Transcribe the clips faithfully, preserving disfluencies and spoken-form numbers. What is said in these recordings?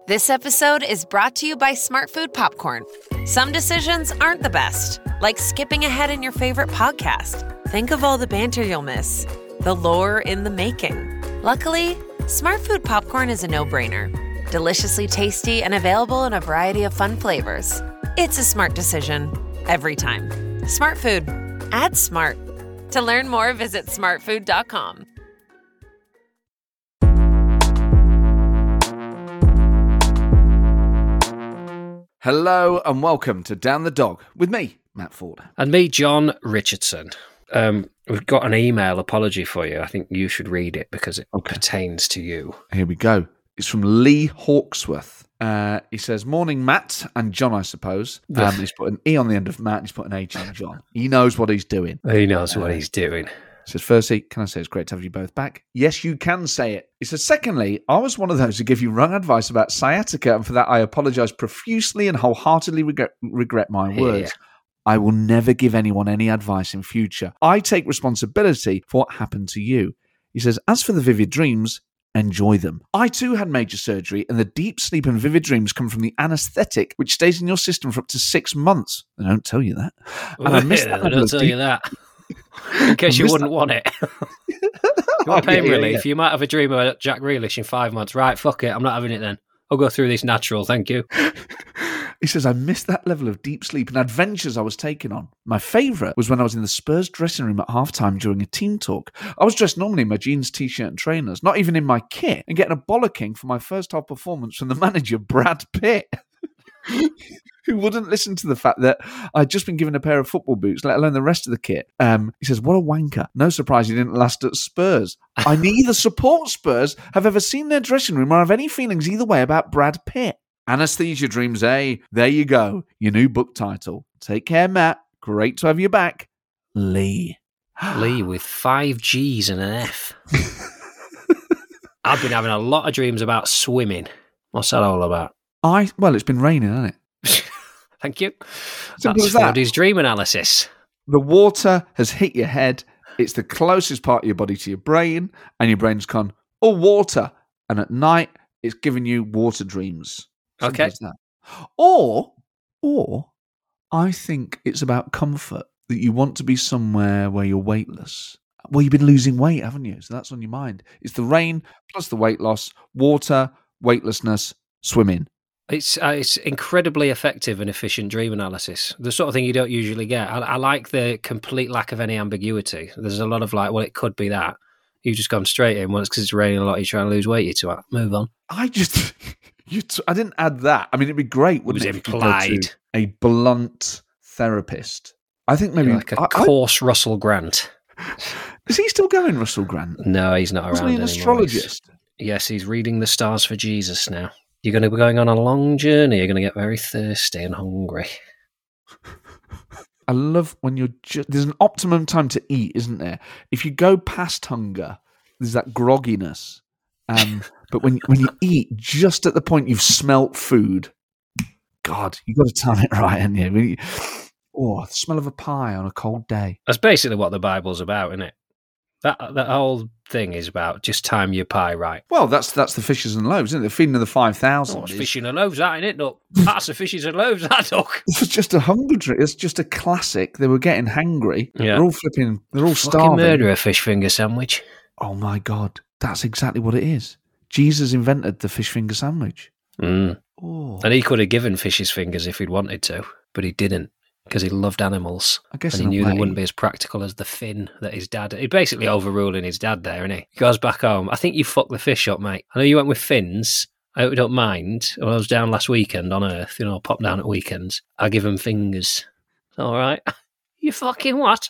This episode is brought to you by Smart Food Popcorn. Some decisions aren't the best, like skipping ahead in your favorite podcast. Think of all the banter you'll miss, the lore in the making. Luckily, Smart Food Popcorn is a no-brainer. Deliciously tasty and available in a variety of fun flavors. It's a smart decision every time. Smart Food. Add smart. To learn more, visit smart food dot com. Hello and welcome to Down the Dog with me, Matt Ford. And me, John Richardson. Um, we've got an email apology for you. I think you should read it because it okay. pertains to you. Here we go. It's from Lee Hawksworth. Uh, he says, morning, Matt and John, I suppose. Um, he's put an E on the end of Matt and he's put an H on John. He knows what he's doing. He knows uh, what he's doing. He says, firstly, can I say it's great to have you both back? Yes, you can say it. He says, secondly, I was one of those who give you wrong advice about sciatica, and for that I apologise profusely and wholeheartedly regret, regret my words. Yeah. I will never give anyone any advice in future. I take responsibility for what happened to you. He says, as for the vivid dreams, enjoy them. I too had major surgery, and the deep sleep and vivid dreams come from the anaesthetic, which stays in your system for up to six months. They don't tell you that. And I missed that. They don't tell deep... you that. In case you wouldn't that. want it. You want pain oh, yeah, relief? Yeah, yeah. You might have a dream about Jack Grealish in five months. Right, fuck it. I'm not having it then. I'll go through this natural, thank you. He says, I missed that level of deep sleep and adventures I was taking on. My favourite was when I was in the Spurs dressing room at halftime during a team talk. I was dressed normally in my jeans, t-shirt and trainers, not even in my kit, and getting a bollocking for my first half performance from the manager, Brad Pitt, who wouldn't listen to the fact that I'd just been given a pair of football boots, let alone the rest of the kit. Um, he says, what a wanker. No surprise he didn't last at Spurs. I neither support Spurs, have ever seen their dressing room, or have any feelings either way about Brad Pitt. Anesthesia Dreams, eh? There you go. Your new book title. Take care, Matt. Great to have you back. Lee. Lee with five G's and an F. I've been having a lot of dreams about swimming. What's that all about? I Well, it's been raining, hasn't it? Thank you. Simple That's as that. Fordy's dream analysis. The water has hit your head. It's the closest part of your body to your brain, and your brain's gone, oh, water. And at night, it's giving you water dreams. Simple okay. Or, or I think it's about comfort, that you want to be somewhere where you're weightless. Well, you've been losing weight, haven't you? So that's on your mind. It's the rain plus the weight loss, water, weightlessness, swimming. It's uh, it's incredibly effective and efficient dream analysis. The sort of thing you don't usually get. I, I like the complete lack of any ambiguity. There's a lot of like, well, it could be that. You've just gone straight in. Well, it's because it's raining a lot. You're trying to lose weight. You two are. Move on. I just, you. T- I didn't add that. I mean, it'd be great, wouldn't it? It was implied. A blunt therapist. I think maybe You're like a I, coarse I, Russell Grant. Is he still going, Russell Grant? No, he's not Wasn't around he an anymore. astrologist? He's, yes, he's reading the stars for Jesus now. You're going to be going on a long journey. You're going to get very thirsty and hungry. I love when you're just... There's an optimum time to eat, isn't there? If you go past hunger, there's that grogginess. Um, but when, when you eat just at the point you've smelt food, God, you've got to time it right, haven't you? you oh, the smell of a pie on a cold day. That's basically what the Bible's about, isn't it? That that whole thing is about just time your pie right. Well, that's that's the fishes and loaves, isn't it? The feeding of the five thousand. Oh, it's fishing and loaves, that, isn't it? Look, that's the fishes and loaves, that, look. It's just a hunger drink. It's just a classic. They were getting hangry. Yeah. They're all flipping. They're all Fucking starving. murder a fish finger sandwich. Oh my God, that's exactly what it is. Jesus invented the fish finger sandwich. Mm. Oh. And he could have given fish his fingers if he'd wanted to, but he didn't. Because he loved animals. I guess and he knew they wouldn't be as practical as the fin that his dad... He's basically overruling his dad there, isn't he? He goes back home. I think you fucked the fish up, mate. I know you went with fins. I hope you don't mind. When I was down last weekend on Earth, you know, I pop down at weekends. I give him fingers. All right. You fucking what?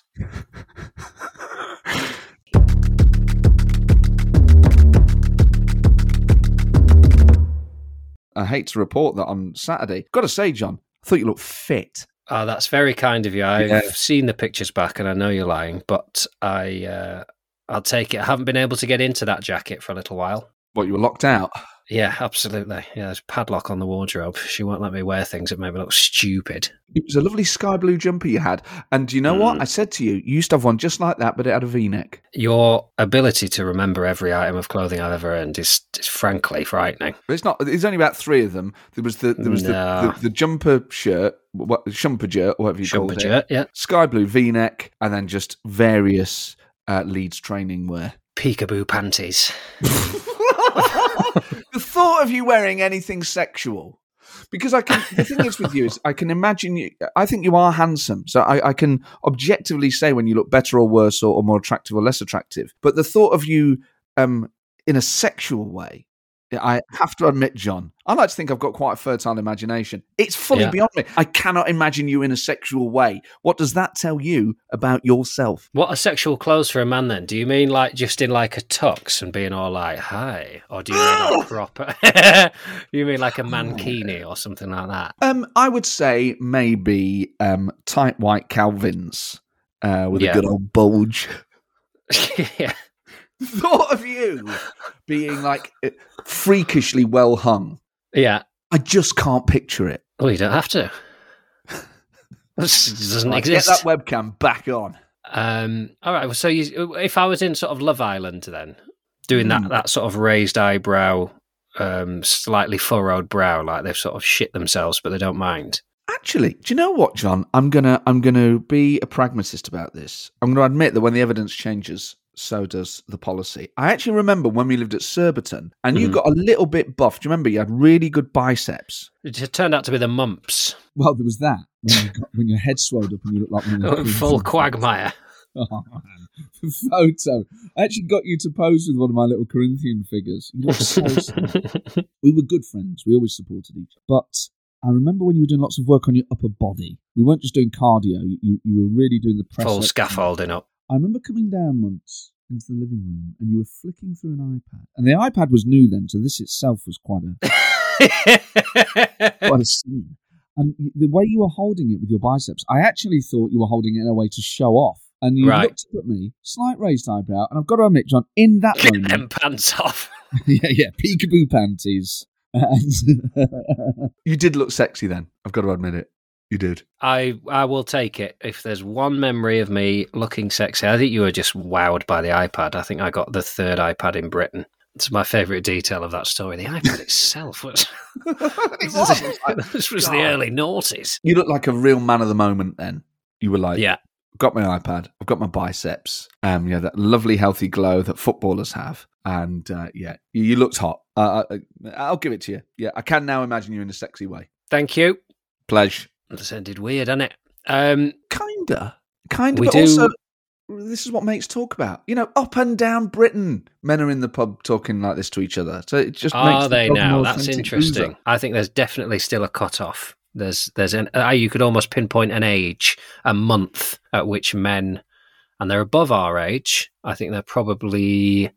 I hate to report that on Saturday. Got to say, John, I thought you looked fit. Oh, that's very kind of you. I've Yeah. seen the pictures back and I know you're lying, but I, uh, I'll take it. I haven't been able to get into that jacket for a little while. What, you were locked out? Yeah, absolutely. Yeah, there's a padlock on the wardrobe. She won't let me wear things that make me look stupid. It was a lovely sky blue jumper you had. And do you know mm. what? I said to you, you used to have one just like that, but it had a V-neck. Your ability to remember every item of clothing I've ever owned is, is frankly frightening. But it's not. There's only about three of them. There was the there was no. the, the, the jumper shirt, what, shumper shirt, or whatever you shumper called shirt, it. Yeah. Sky blue V-neck, and then just various uh, Leeds training wear. Peekaboo panties. The thought of you wearing anything sexual, because I can. The thing is with you is I can imagine you. I think you are handsome, so I, I can objectively say when you look better or worse or, or more attractive or less attractive. But the thought of you um, in a sexual way, I have to admit, John, I like to think I've got quite a fertile imagination. It's fully yeah. beyond me. I cannot imagine you in a sexual way. What does that tell you about yourself? What are sexual clothes for a man then? Do you mean like just in like a tux and being all like, hi? Or do you mean like proper? You mean like a mankini or something like that? Um, I would say maybe um, tight white Calvins uh, with yeah. a good old bulge. Yeah. Thought of you being like freakishly well hung. Yeah. I just can't picture it. Oh, you don't have to. It doesn't right, exist. Get that webcam back on. Um, all right. So you, if I was in sort of Love Island then, doing mm. that, that sort of raised eyebrow, um, slightly furrowed brow, like they've sort of shit themselves, but they don't mind. Actually, do you know what, John? I'm gonna I'm gonna be a pragmatist about this. I'm gonna admit that when the evidence changes, so does the policy. I actually remember when we lived at Surbiton and you mm. got a little bit buff. Do you remember you had really good biceps? It turned out to be the mumps. Well, there was that. When, you got, when your head swelled up and you looked like... Oh, full quagmire. Oh, man. The photo. I actually got you to pose with one of my little Corinthian figures. You looked so smart. We were good friends. We always supported each other. But I remember when you were doing lots of work on your upper body. We weren't just doing cardio. You, you were really doing the press full up. Scaffolding up. I remember coming down once into the living room and you were flicking through an iPad. And the iPad was new then, so this itself was quite a quite a scene. And the way you were holding it with your biceps, I actually thought you were holding it in a way to show off. And you right. looked up at me, slight raised eyebrow, and I've got to admit, John, in that Get moment... them pants off. yeah, yeah, peekaboo panties. You did look sexy then, I've got to admit it. You did. I I will take it. If there's one memory of me looking sexy, I think you were just wowed by the iPad. I think I got the third iPad in Britain. It's my favourite detail of that story. The iPad itself was... it was. Like, this was God. The early noughties. You look like a real man of the moment then. You were like, yeah. I've got my iPad, I've got my biceps, um, yeah, that lovely healthy glow that footballers have. And uh, yeah, you, you looked hot. Uh, I, I'll give it to you. Yeah, I can now imagine you in a sexy way. Thank you. Pleasure. That sounded weird, didn't it? Um, kinda. Kinda. We but do... also, this is what mates talk about. You know, up and down Britain, men are in the pub talking like this to each other. So it just Are makes the they pub now? more That's authentic interesting. boozer. I think there's definitely still a cut-off. There's, there's an, uh, you could almost pinpoint an age, a month at which men, and they're above our age. I think they're probably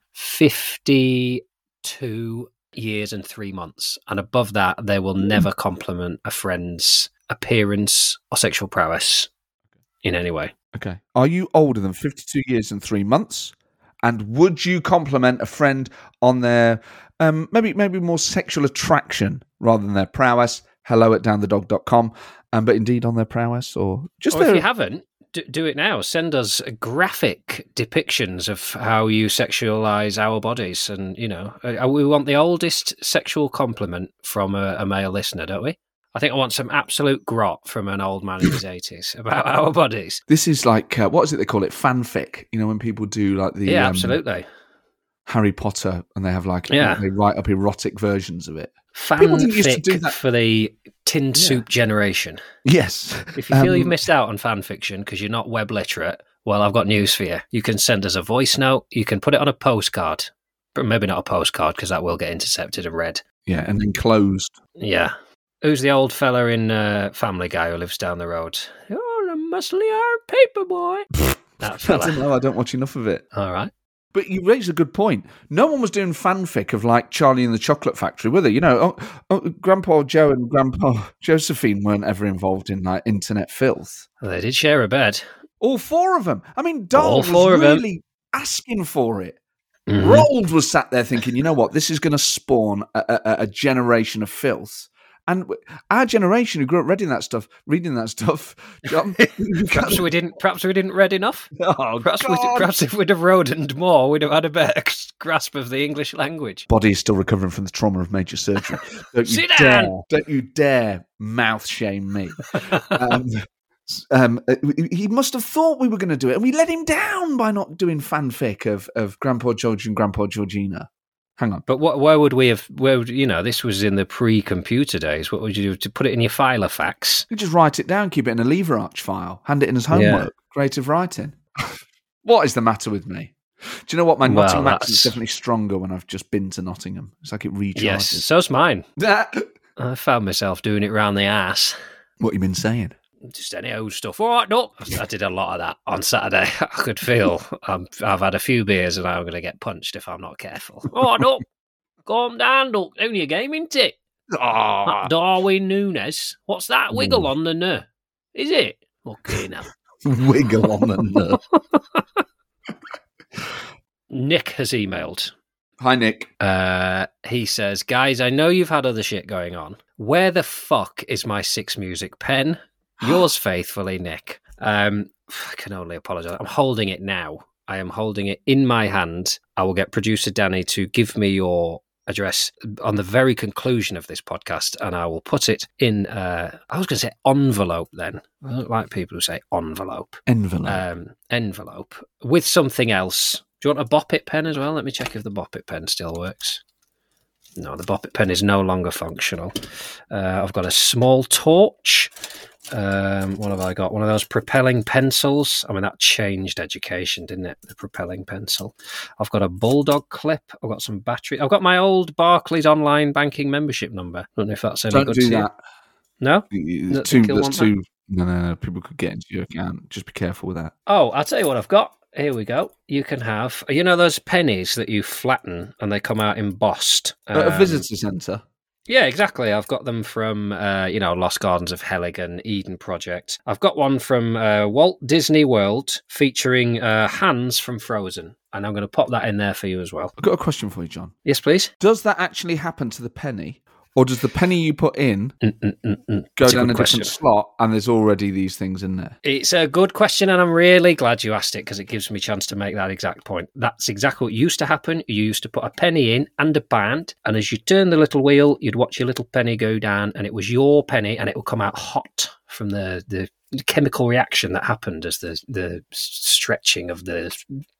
fifty-two years and three months. And above that, they will never compliment a friend's appearance or sexual prowess in any way. Okay. Are you older than fifty-two years and three months? And would you compliment a friend on their um, maybe maybe more sexual attraction rather than their prowess? Hello at down the dog dot com. Um, but indeed on their prowess or just or their... if you haven't, do, do it now. Send us graphic depictions of how you sexualize our bodies. And, you know, uh, we want the oldest sexual compliment from a, a male listener, don't we? I think I want some absolute grot from an old man in his eighties about our bodies. This is like, uh, what is it they call it? Fanfic. You know, when people do like the... Yeah, um, absolutely. Harry Potter and they have like... Yeah. They write up erotic versions of it. People didn't used to do that for the tin soup yeah. generation. Yes. If you feel um, you've missed out on fan fiction because you're not web literate, well, I've got news for you. You can send us a voice note. You can put it on a postcard. But maybe not a postcard because that will get intercepted and read. Yeah, and then closed. Yeah. Who's the old fella in uh, Family Guy who lives down the road? Oh, the muscly iron paper boy. That fella. I don't know. I don't watch enough of it. All right. But you raise a good point. No one was doing fanfic of like Charlie and the Chocolate Factory, were they? You know, oh, oh, Grandpa Joe and Grandpa Josephine weren't ever involved in like internet filth. Well, they did share a bed. All four of them. I mean, Dahl All four was of really them. asking for it. Mhm. Roald was sat there thinking, you know what, this is going to spawn a, a, a generation of filth. And our generation who grew up reading that stuff, reading that stuff, John, Perhaps we didn't. Perhaps we didn't read enough. oh, Perhaps, we, God. perhaps if we'd have rodent more, we'd have had a better grasp of the English language. Body is still recovering from the trauma of major surgery. Don't you Sit dare! down. Don't you dare mouth shame me. Um, um, he must have thought we were going to do it, and we let him down by not doing fanfic of of Grandpa George and Grandpa Georgina. Hang on. But what? Where would we have? Where would, you know? This was in the pre-computer days. What would you do to put it in your filofax? You just write it down, keep it in a lever arch file, hand it in as homework. Yeah. Creative writing. What is the matter with me? Do you know what? My Well, Nottingham accent is that's- definitely stronger when I've just been to Nottingham. It's like it recharges. Yes, so's mine. what I found myself doing it round the ass. you been saying? Just any old stuff. All right, no. I did a lot of that on Saturday. I could feel um, I've had a few beers and I'm going to get punched if I'm not careful. Oh, no. Calm down, look. Only a game, isn't it? Oh, That Darwin Nunes. What's that wiggle on the nerve? Is it? Okay, now. wiggle on the nerve. Nick has emailed. Hi, Nick. Uh, he says, guys, I know you've had other shit going on. Where the fuck is my Six Music pen? Yours faithfully, Nick. Um, I can only apologise. I'm holding it now. I am holding it in my hand. I will get producer Danny to give me your address on the very conclusion of this podcast, and I will put it in, uh, I was going to say envelope then. I don't like people who say envelope. Envelope. Um, envelope with something else. Do you want a Bop It pen as well? Let me check if the Bop It pen still works. No, the Bop It pen is no longer functional. Uh, I've got a small torch. Um, what have I got? One of those propelling pencils. I mean, that changed education, didn't it? The propelling pencil. I've got a Bulldog clip. I've got some battery. I've got my old Barclays online banking membership number. I don't know if that's any Don't good do to that. you. No? It's Don't too, think you'll that's want too, no, no, no. People could get into your account. Just be careful with that. Oh, I'll tell you what I've got. Here we go. You can have, you know, those pennies that you flatten and they come out embossed. At a Um, visitor centre. Yeah, exactly. I've got them from, uh, you know, Lost Gardens of Heligan, Eden Project. I've got one from uh, Walt Disney World featuring uh, Hans from Frozen. And I'm going to pop that in there for you as well. I've got a question for you, John. Yes, please. Does that actually happen to the penny? Or does the penny you put in Mm-mm-mm-mm. go It's a down good a question. different slot and there's already these things in there? It's a good question, and I'm really glad you asked it because it gives me a chance to make that exact point. That's exactly what used to happen. You used to put a penny in and a band, and as you turn the little wheel, you'd watch your little penny go down, and it was your penny, and it would come out hot from the, the chemical reaction that happened as the, the stretching of the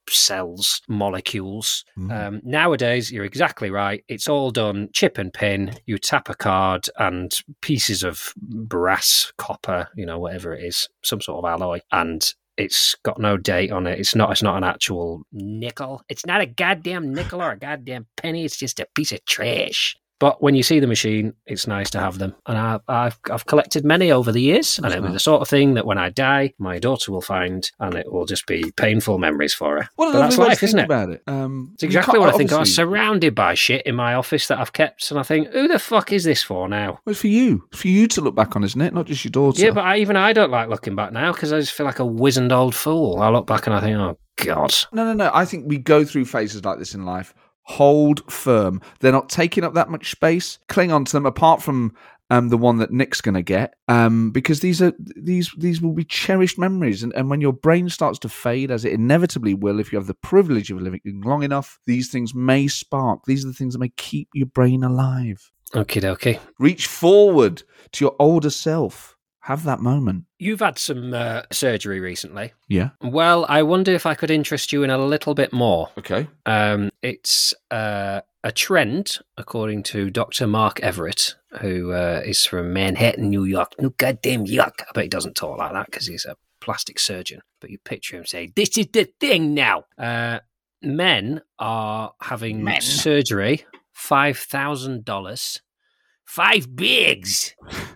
cells, molecules. Mm. Um, nowadays, you're exactly right. It's all done chip and pin. You tap a card and pieces of brass, copper, you know, whatever it is, some sort of alloy, and it's got no date on it. It's not. It's not an actual nickel. It's not a goddamn nickel or a goddamn penny. It's just a piece of trash. But when you see the machine, it's nice to have them. And I, I've I've collected many over the years. And it'll be the sort of thing that when I die, my daughter will find, and it will just be painful memories for her. What a But that's lovely way to life, think isn't it? about it. Um, It's you exactly can't- what I think. I was obviously- surrounded by shit in my office that I've kept, and I think, who the fuck is this for now? Well, it's for you. It's for you to look back on, isn't it? Not just your daughter. Yeah, but I, even I don't like looking back now because I just feel like a wizened old fool. I look back and I think, oh, God. No, no, no. I think we go through phases like this in life. Hold firm. They're not taking up that much space. Cling on to them, apart from um, the one that Nick's going to get, um, because these are these these will be cherished memories. And, and when your brain starts to fade, as it inevitably will, if you have the privilege of living long enough, these things may spark. These are the things that may keep your brain alive. Okie dokie. Reach forward to your older self. Have that moment. You've had some uh, surgery recently. Yeah. Well, I wonder if I could interest you in a little bit more. Okay. Um, it's uh, a trend, according to Doctor Mark Everett, who uh, is from Manhattan, New York. No goddamn yuck. I bet he doesn't talk like that because he's a plastic surgeon. But you picture him saying, this is the thing now. Uh, men are having Men. surgery, five thousand dollars. Five bigs!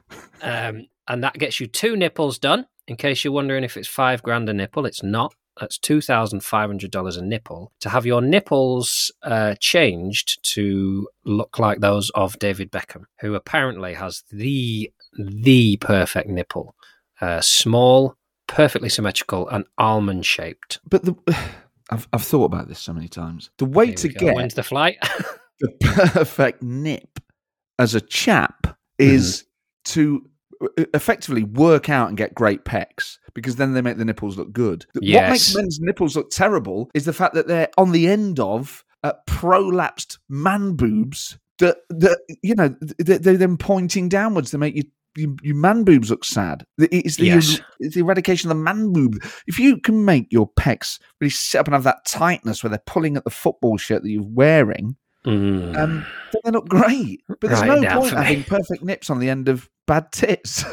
um, and that gets you two nipples done. In case you're wondering if it's five grand a nipple, it's not. That's two thousand five hundred dollars a nipple. To have your nipples uh, changed to look like those of David Beckham, who apparently has the the perfect nipple. Uh, small, perfectly symmetrical, and almond-shaped. But the, I've I've thought about this so many times. The way Here to we go. get When's the flight? the perfect nip as a chap is to effectively work out and get great pecs, because then they make the nipples look good. Yes. What makes men's nipples look terrible is the fact that they're on the end of uh, prolapsed man boobs that, that you know, they're, they're then pointing downwards. They make you You, your man boobs look sad. It's the, Yes. it's the eradication of the man boob. If you can make your pecs really sit up and have that tightness where they're pulling at the football shirt that you're wearing, Mm. um, then they look great. But there's Write it no down point for me. having perfect nips on the end of bad tits.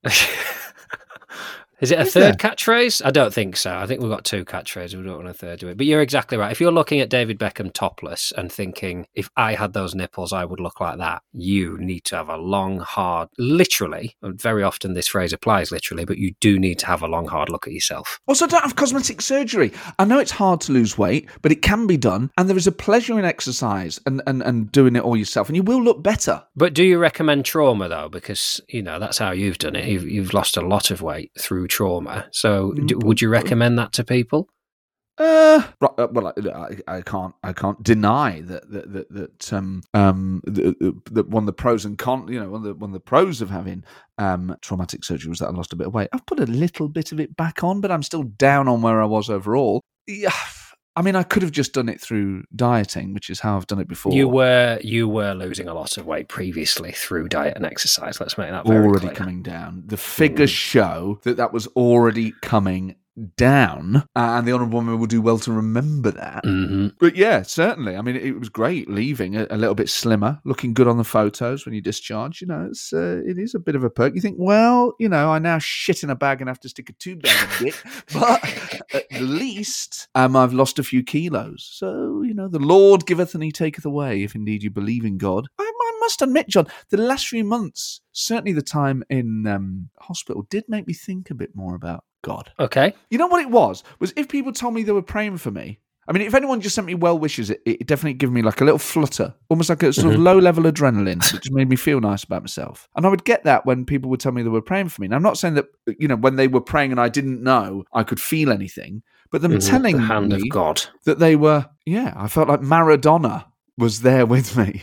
Is it a Is third catchphrase? I don't think so. I think we've got two catchphrases. We don't want a third to it. But you're exactly right. If you're looking at David Beckham topless and thinking, if I had those nipples, I would look like that, you need to have a long, hard, literally, and very often this phrase applies literally, but you do need to have a long, hard look at yourself. Also, don't have cosmetic surgery. I know it's hard to lose weight, but it can be done. And there is a pleasure in exercise and, and, and doing it all yourself. And you will look better. But do you recommend trauma, though? Because, you know, that's how you've done it. You've, you've lost a lot of weight through trauma. So d- would you recommend that to people? Uh, right, uh, well, I, I can't, I can't deny that that that, that um um that, that one of the pros and cons, you know, one of the one of the pros of having um traumatic surgery was that I lost a bit of weight. I've put a little bit of it back on, but I'm still down on where I was overall. Yeah, I mean, I could have just done it through dieting, which is how I've done it before. You were you were losing a lot of weight previously through diet and exercise. Let's make that very already clear. coming down. The figures show that that was already coming down, uh, and the honourable woman will do well to remember that. Mm-hmm. But yeah, certainly. I mean, it, it was great leaving a, a little bit slimmer, looking good on the photos when you discharge. You know, it's uh, it is a bit of a perk. You think, well, you know, I now shit in a bag and have to stick a tube down my dick, but at least um, I've lost a few kilos. So you know, the Lord giveth and He taketh away, if indeed you believe in God. I, I must admit, John, the last few months, certainly the time in um, hospital, did make me think a bit more about God. Okay. You know what it was? Was if people told me they were praying for me. I mean, if anyone just sent me well wishes, it, it definitely gave me like a little flutter, almost like a sort Mm-hmm. of low level adrenaline, which made me feel nice about myself. And I would get that when people would tell me they were praying for me. Now, I'm not saying that, you know, when they were praying and I didn't know, I could feel anything, but them Mhm. telling The hand me of God. that they were, yeah, I felt like Maradona was there with me.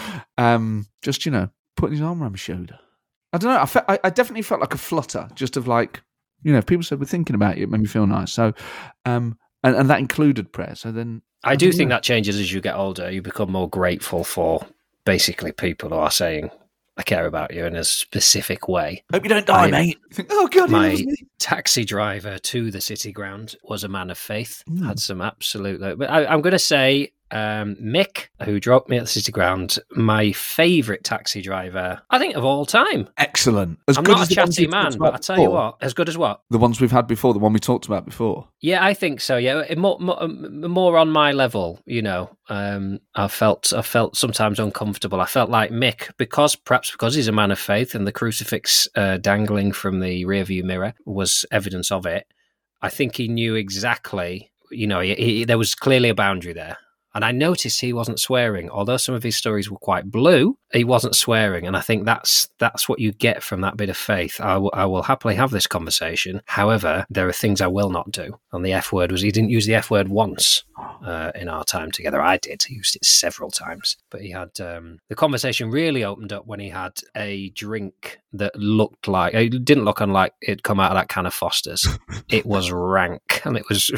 Um, just, you know, putting his arm around my shoulder. I don't know. I, fe- I, I definitely felt like a flutter, just of like, you know, if people said we're thinking about you, it made me feel nice. So, um, and, and that included prayer. So then, I do don't think know. that changes as you get older. You become more grateful for basically people who are saying, I care about you in a specific way. Hope you don't die, I- mate. You think, oh God, he My loves me. taxi driver to the city ground was a man of faith, Mm. had some absolute. But I, I'm going to say um, Mick, who dropped me at the city ground, my favourite taxi driver, I think, of all time. Excellent. As I'm good not as a the ones chatty we've man, talked but about I tell you before. what, as good as what? The ones we've had before, the one we talked about before. Yeah, I think so. Yeah, It- more, more, more on my level. You know, um, I felt I felt sometimes uncomfortable. I felt like Mick, because perhaps because he's a man of faith, and the crucifix uh, dangling from the rearview mirror was evidence of it. I think he knew exactly. You know, he, he, there was clearly a boundary there. And I noticed he wasn't swearing, although some of his stories were quite blue. He wasn't swearing, and I think that's that's what you get from that bit of faith. I, w- I will happily have this conversation. However, there are things I will not do. And the F word was he didn't use the F word once uh, in our time together. I did. He used it several times, but he had um, the conversation really opened up when he had a drink that looked like it didn't look unlike it'd come out of that can of Foster's. It was rank, and it was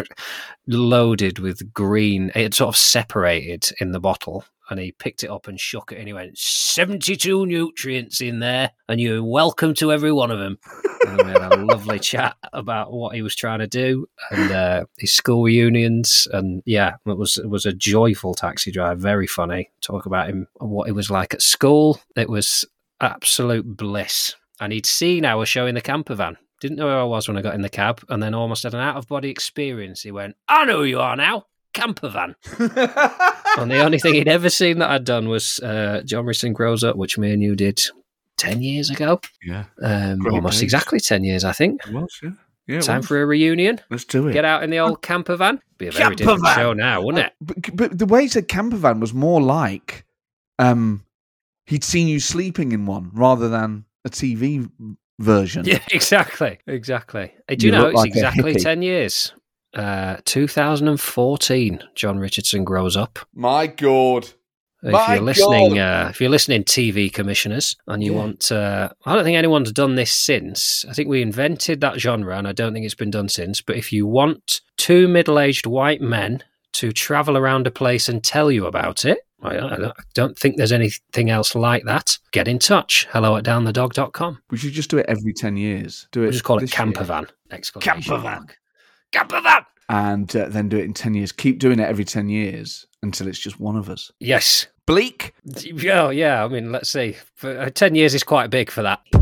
loaded with green. It had sort of separated in the bottle, and he picked it up and shook it, and he went, seventy-two nutrients in there, and you're welcome to every one of them. And we had a lovely chat about what he was trying to do and uh, his school reunions. And yeah, it was it was a joyful taxi drive, very funny. Talk about him, what it was like at school. It was absolute bliss. And he'd seen our show in the camper van. Didn't know who I was when I got in the cab, and then almost had an out-of-body experience. He went, I know who you are now, camper van. And the only thing he'd ever seen that I'd done was uh, John Risson Grows Up, which me and you did ten years ago. Yeah. Um, Great almost days. exactly ten years, I think. It was, yeah. Yeah, it Time was. for a reunion. Let's do it. Get out in the old camper van. Be a very Camper different van! show now, wouldn't it? But, but the way he said camper van was more like um, he'd seen you sleeping in one rather than a T V version. Yeah, exactly. Exactly. Uh, Do you, You know, look it's like a exactly hippie. ten years. Uh, two thousand fourteen, John Richardson grows up. My God. If My you're listening, God. uh, if you're listening, T V commissioners, and you Yeah. want, uh, I don't think anyone's done this since. I think we invented that genre, and I don't think it's been done since. But if you want two middle-aged white men to travel around a place and tell you about it, I, I don't- I don't think there's anything else like that. Get in touch. Hello at down the dog dot com. We should just do it every ten years. Do it. We'll just call it this camper year. van! Exclamation Camper van. mark. Camper van. And uh, then do it in ten years. Keep doing it every ten years until it's just one of us. Yes. Bleak. Yeah, yeah. I mean, let's see. For, uh, Ten years is quite big for that.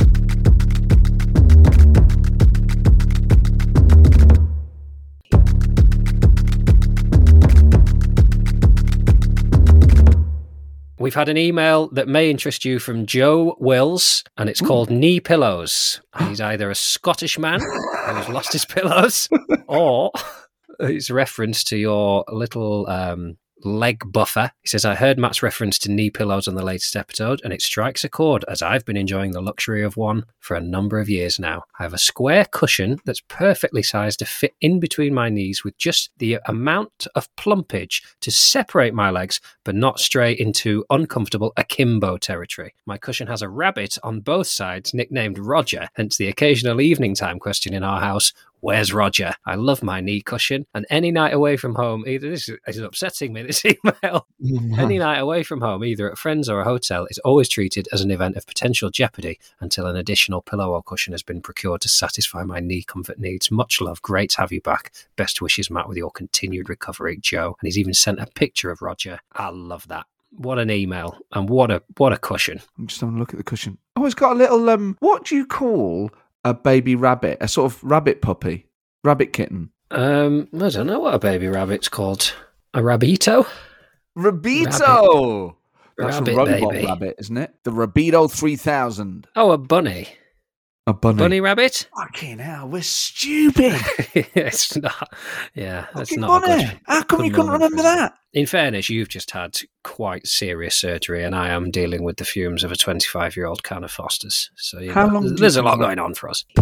We've had an email that may interest you from Joe Wills, and it's called Knee Pillows. And he's either a Scottish man who has lost his pillows, or it's reference to your little um, leg buffer. He says, I heard Matt's reference to knee pillows on the latest episode, and it strikes a chord, as I've been enjoying the luxury of one for a number of years now. I have a square cushion that's perfectly sized to fit in between my knees with just the amount of plumpage to separate my legs, but not stray into uncomfortable akimbo territory. My cushion has a rabbit on both sides, nicknamed Roger, hence the occasional evening time question in our house, where's Roger? I love my knee cushion, and any night away from home, either this is, this is upsetting me, this email, any night away from home, either at friends or a hotel, is always treated as an event of potential jeopardy until an additional pillow or cushion has been procured to satisfy my knee comfort needs. Much love. Great to have you back. Best wishes, Matt, with your continued recovery, Joe. And he's even sent a picture of Roger. I love that. What an email, and what a what a cushion. I'm just having a look at the cushion. Oh, it's got a little, um, what do you call a baby rabbit? A sort of rabbit puppy? Rabbit kitten? Um, I don't know what a baby rabbit's called. A rabbito? Rabbito! That's Rabbit a robot baby. rabbit, isn't it? The Rabbito three thousand. Oh, a bunny. A bunny. Bunny rabbit? Fucking hell, we're stupid. It's not. Yeah, that's Fucking not a bunny. good. How come good you couldn't moment remember for it. that? In fairness, you've just had quite serious surgery, and I am dealing with the fumes of a twenty-five-year-old can of Foster's. So you How know, long do you there's a think lot that- going on for us.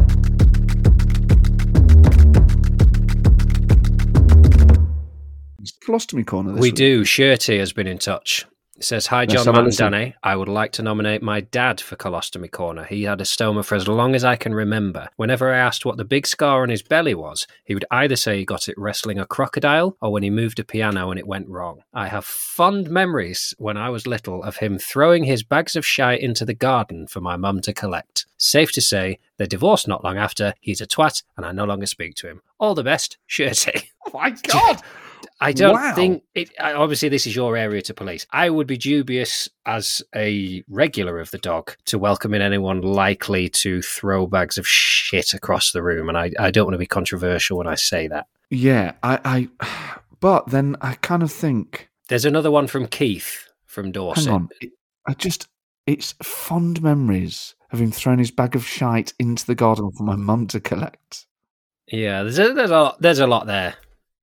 It's colostomy corner this We week. do. Shirty has been in touch. It says, hi, Let's John, have a Matt and listen. Danny. I would like to nominate my dad for Colostomy Corner. He had a stoma for as long as I can remember. Whenever I asked what the big scar on his belly was, he would either say he got it wrestling a crocodile or when he moved a piano and it went wrong. I have fond memories when I was little of him throwing his bags of shite into the garden for my mum to collect. Safe to say, they divorced not long after. He's a twat and I no longer speak to him. All the best, Shirty. Oh my God! I don't Wow. think it. I- Obviously, this is your area to police. I would be dubious as a regular of the dog to welcome in anyone likely to throw bags of shit across the room, and I, I don't want to be controversial when I say that. Yeah, I, I. But then I kind of think. There's another one from Keith from Dorset. Hang on. It, I just. It's fond memories of him throwing his bag of shite into the garden for my mum to collect. Yeah, there's a, there's a lot, there's a lot there.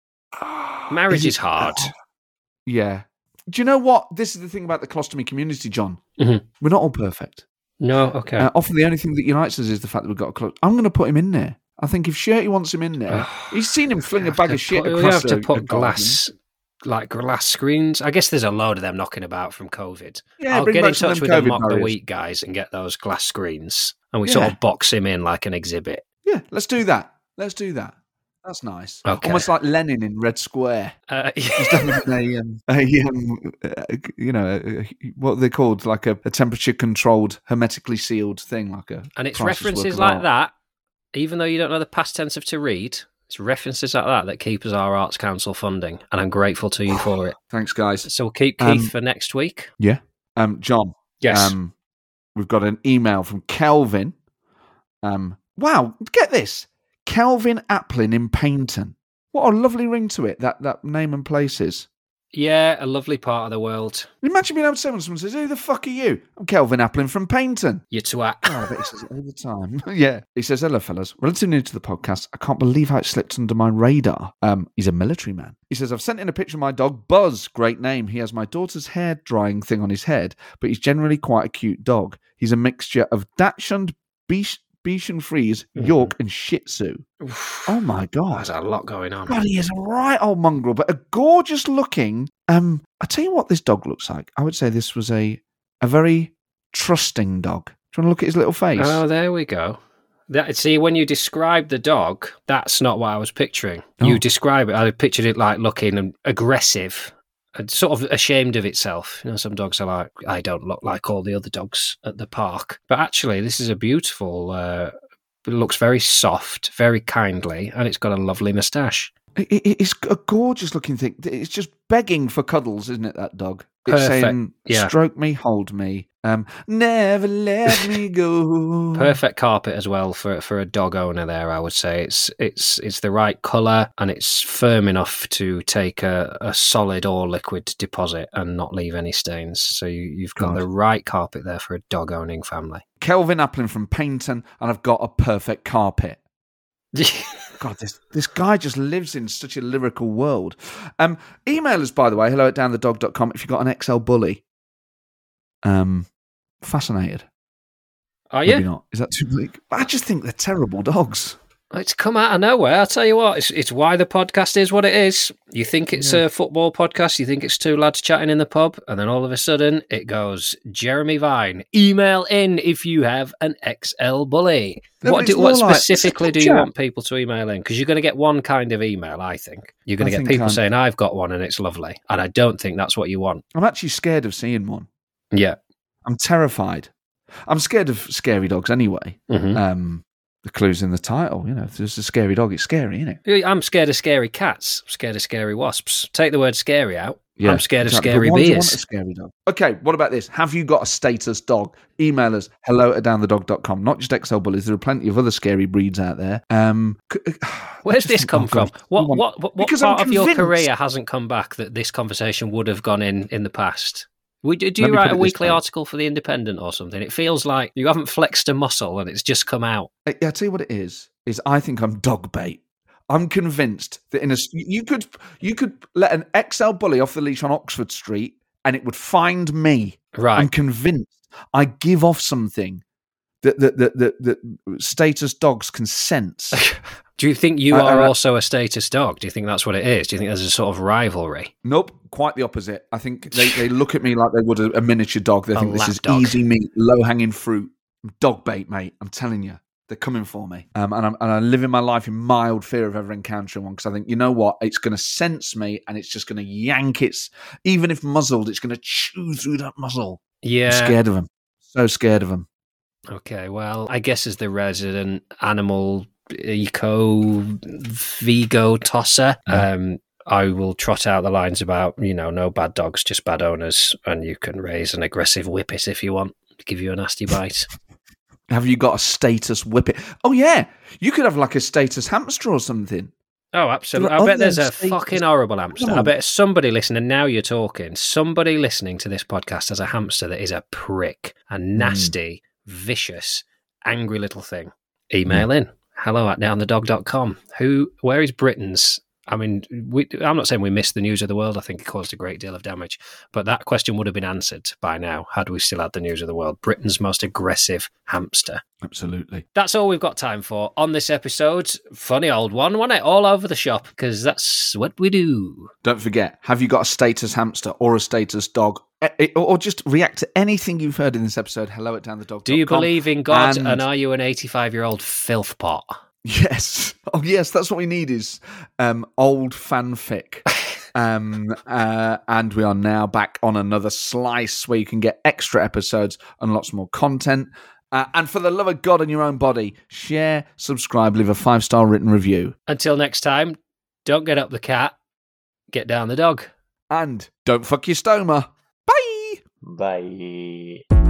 Marriage it- is hard. Yeah. Do you know what? This is the thing about the colostomy community, John. Mhm. We're not all perfect. No, okay. Uh, often the only thing that unites us is the fact that we've got a close. I'm going to put him in there. I think if Shirty wants him in there, he's seen him fling a bag of shit Put- we across have to a- a put garden. glass, like glass screens. I guess there's a load of them knocking about from COVID. Yeah, I'll bring get back in some of touch them with the COVID Mock the barriers. Week guys and get those glass screens, and we sort Yeah. of box him in like an exhibit. Yeah, let's do that. Let's do that. That's nice. Okay. Almost like Lenin in Red Square. Uh, He's done a, um, a, um, uh, you know, a, a- what are they called? Like a, a temperature-controlled, hermetically sealed thing, like a. and it's priceless work references of like art. that, even though you don't know the past tense of to read. It's references like that that keep us our Arts Council funding, and I'm grateful to you for it. Thanks, guys. So we'll keep Keith Um, for next week. Yeah. Um, John. Yes. Um, we've got an email from Kelvin. Um, wow, get this. Kelvin Applin in Paynton. What a lovely ring to it, that, that name and place is. yeah, a lovely part of the world. Imagine being able to say when someone says, who the fuck are you? I'm Kelvin Applin from Paynton. You twat. Oh, I bet he says it all the time. Yeah. He says, hello, fellas. Relatively new to the podcast. I can't believe how it slipped under my radar. Um, he's a military man. He says, I've sent in a picture of my dog, Buzz. Great name. He has my daughter's hair drying thing on his head, but he's generally quite a cute dog. He's a mixture of Dachshund, Bichon, Bichon Frise, York, and Shih Tzu. Oh my God. There's a lot going on. God, he is a right old mongrel, but a gorgeous looking. Um, I tell you what this dog looks like. I would say this was a a very trusting dog. Do you want to look at his little face? Oh, there we go. That, see, when you describe the dog, that's not what I was picturing. Oh. You describe it, I pictured it like looking aggressive and sort of ashamed of itself. You know, some dogs are like, I don't look like all the other dogs at the park. But actually, this is a beautiful, uh, it looks very soft, very kindly, and it's got a lovely moustache. It, it, it's a gorgeous looking thing. It's just begging for cuddles, isn't it, that dog? It's Perfect. saying, Yeah. stroke me, hold me, um, never let me go. Perfect carpet as well for for a dog owner there, I would say. It's it's it's the right colour and it's firm enough to take a, a solid or liquid deposit and not leave any stains. So you, you've got God. the right carpet there for a dog owning family. Kelvin Applin from Paynton, and I've got a perfect carpet. God, this this guy just lives in such a lyrical world. Um, email us, by the way, hello at down the dog dot com if you've got an X L bully. Um, fascinated. Are Maybe you? not. Is that too bleak? I just think they're terrible dogs. It's come out of nowhere. I'll tell you what, it's it's why the podcast is what it is. You think it's Yeah. a football podcast, you think it's two lads chatting in the pub, and then all of a sudden it goes, Jeremy Vine, email in if you have an X L bully. No, what it's do, what more like- specifically do you Chat. want people to email in? Because you're going to get one kind of email, I think. You're going I to get think people I'm- saying, I've got one and it's lovely. And I don't think that's what you want. I'm actually scared of seeing one. Yeah. I'm terrified. I'm scared of scary dogs anyway. Mhm. Um, the clue's in the title. You know, if there's a scary dog, it's scary, isn't it? I'm scared of scary cats. I'm scared of scary wasps. Take the word scary out. I'm scared exactly. of scary But why do you want beers. a scary dog? Okay, what about this? Have you got a status dog? Email us hello at down the dog dot com. Not just X L bullies. There are plenty of other scary breeds out there. Um, c- Where's I this just come think, oh, from? God, What you want- what what, what Because I'm part of your convinced- career hasn't come back that this conversation would have gone in in the past? Would, do Let you me put write it a this weekly way. article for the Independent or something? It feels like you haven't flexed a muscle and it's just come out. I, I tell you what it is. Is I think I'm dog bait. I'm convinced that in a you could you could let an X L bully off the leash on Oxford Street and it would find me. Right. I'm convinced I give off something that that that that, that status dogs can sense. Do you think you I- are I- also a status dog? Do you think that's what it is? Do you think there's a sort of rivalry? Nope, quite the opposite. I think they, they look at me like they would a, a miniature dog. They A think this lap is dog. easy meat, low hanging fruit, dog bait, mate. I'm telling you, they're coming for me. Um, and I'm and I'm living my life in mild fear of ever encountering one because I think you know what, it's going to sense me and it's just going to yank its. Even if muzzled, it's going to chew through that muzzle. Yeah. I'm scared of them. So scared of them. Okay, well, I guess as the resident animal eco Vigo tosser, Yeah. um, I will trot out the lines about, you know, no bad dogs, just bad owners, and you can raise an aggressive whippet if you want to give you a nasty bite. Have you got a status whippet? Oh yeah, you could have like a status hamster or something. Oh, absolutely. There I are bet there's other a status- fucking horrible hamster. Come I on. bet somebody listening, now you're talking, somebody listening to this podcast has a hamster that is a prick, a nasty, vicious, angry little thing. Email in. Hello at down the dog dot com. Who, where is Britain's? I mean, we, I'm not saying we missed the news of the world. I think it caused a great deal of damage. But that question would have been answered by now had we still had the news of the world. Britain's most aggressive hamster. Absolutely. That's all we've got time for on this episode. Funny old one, wasn't it? All over the shop, because that's what we do. Don't forget, have you got a status hamster or a status dog? Eh, eh, Or or just react to anything you've heard in this episode. Hello at down the dog dot com. Do you believe in God, And- and are you an eighty-five-year-old filth pot? Yes. Oh, yes. That's what we need is um, old fanfic. um, uh, and we are now back on another slice where you can get extra episodes and lots more content. Uh, and for the love of God and your own body, share, subscribe, leave a five-star written review. Until next time, don't get up the cat, get down the dog. And don't fuck your stoma. Bye! Bye.